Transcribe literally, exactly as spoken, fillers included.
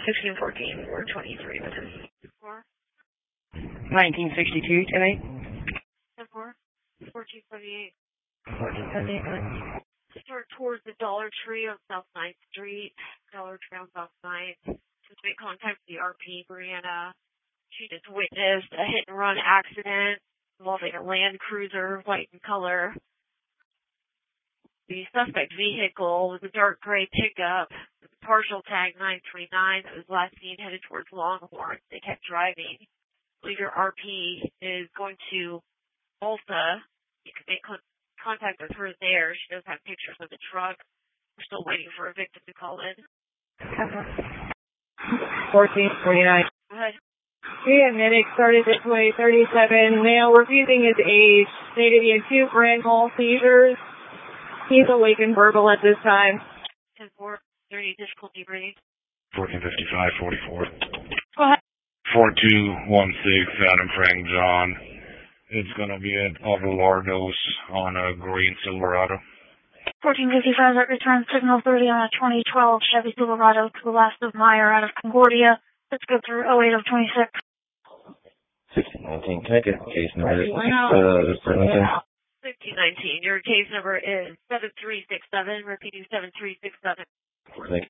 sixteen fourteen, we're twenty-three with him. four. nineteen sixty-two, ten eight. ten four. fourteen seventy-eight. fourteen seventy-eight. Start towards the Dollar Tree on South ninth Street. Dollar Tree on South ninth. Just make contact with the R P, Brianna. She just witnessed a hit and run accident involving a Land Cruiser, white in color. The suspect vehicle was a dark gray pickup with a partial tag nine three nine that was last seen headed towards Longhorn. They kept driving. I believe your R P is going to Alta. You can make con- contact with her there. She does have pictures of the truck. We're still waiting for a victim to call in. fourteen forty-nine. Go ahead. We have medic started this way, thirty-seven, male refusing his age, stated he had two grand mal seizures. He's awake and verbal at this time. ten four, thirty, difficulty breathing. fourteen fifty-five, forty-four. Go ahead. four two one six, Adam Frank John. It's going to be at Avalardos on a green Silverado. fourteen fifty-five, return signal thirty on a twenty twelve Chevy Silverado to the last of Meyer out of Concordia. Let's go through oh eight of twenty-six. sixteen nineteen, can I get case number? Uh, sixteen nineteen, your case number is seven three six seven, repeating seven three six seven. Thank you.